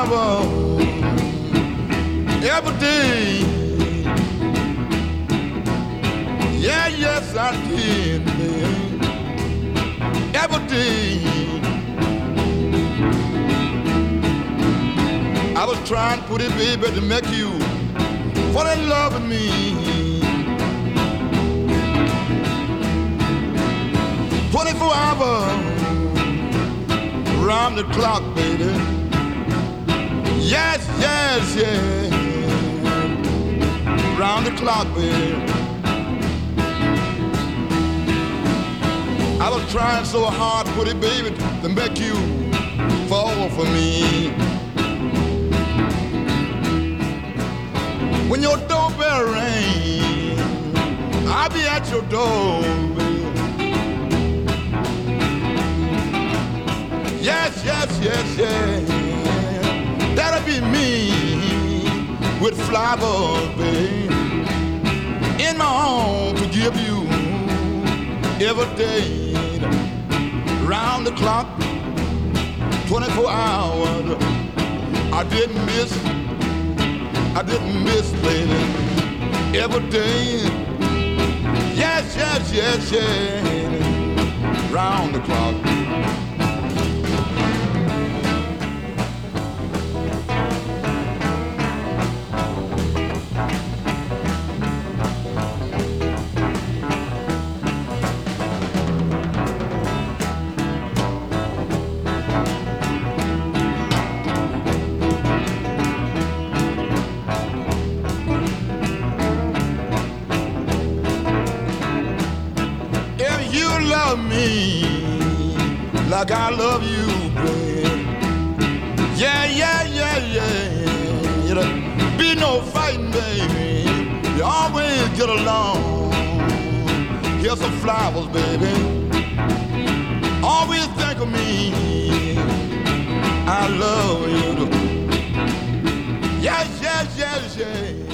hour, every day. Yeah, yes, I did, babe. Every day. I was trying, pretty baby, to make you fall in love with me. 24 hours, round the clock, baby. Yes, yes, yes. Round the clock, baby. I was trying so hard, pretty baby, to make you fall for me. When your doorbell rings, I'll be at your door, baby. Yes, yes, yes, yes. That'll be me with flowers, babe, in my home to give you every day, round the clock, 24 hours. I didn't miss, baby, every day. Yes, yes, yes, yes, round the clock. Love me like I love you, babe. Yeah, yeah, yeah, yeah. It'll be no fighting, baby. You always get along. Here's some flowers, baby. Always think of me. I love you. Yes, yes, yes, yes.